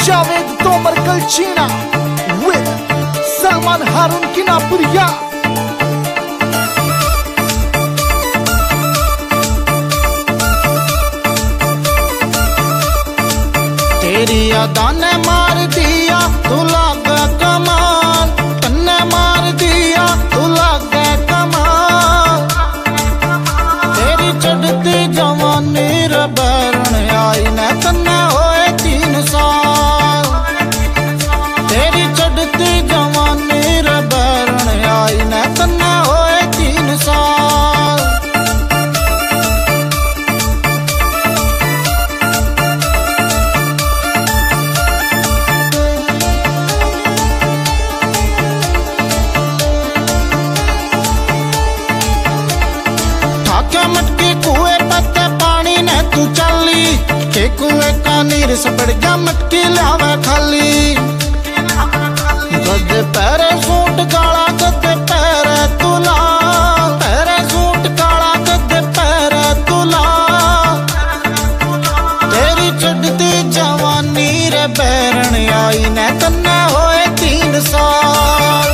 Javed Tomar Kalchina with Salman Harun Kinapuriya. तेरी यादा ने मार दिया तू लागा कमाल, तन्ने मार दिया तू लागा कमाल। तेरी चढ़ती जवानी रे बैरण आई ने तन्ने होए 3 साल। तेरी चढ़ती जवानी रे बैरण आई ने तन्ने होए 3 साल। मटकी कुएं पत्ते पानी ने तू चली के कुएं का नीर से बढ़ गया मटकी लावे खाली। गद्दे पैरे सूट काला गद्दे पैरे तुला, पैरे सूट काला गद्दे पैरे तुला। तेरी चढ़ती जवानी रे बैरण आई ने तन्ने होए 3 साल।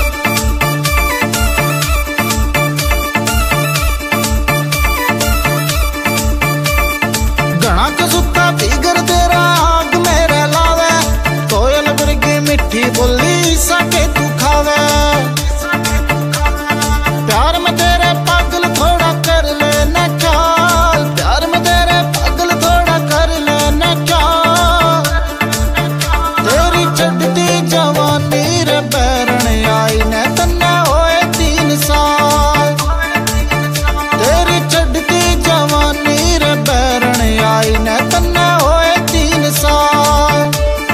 सुता फिगर तेरा आग मेरे लावे, कोयल वर्गी मिठी बोली सके तू खावे। प्यार में तेरे पागल थोड़ा कर लेना ख्याल, प्यार में तेरे पागल थोड़ा कर लेना ख्याल। तेरी चढ़ती जवानी रे बैरण आई ने तन्ने होए 3 साल। तेरी चढ़ती जवानी रे बैरण आई ने तन्ने होए 3 साल।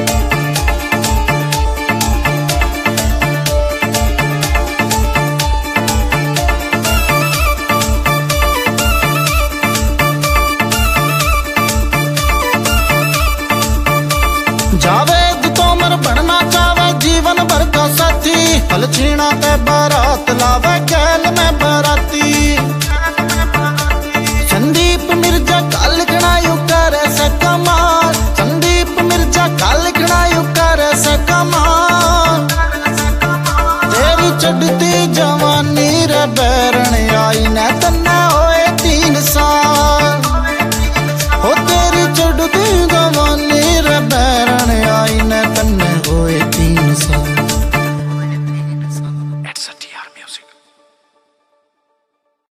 जावेद तोमर बनना चावे जीवन भर का साथी, हल छीना ते बारात लावे।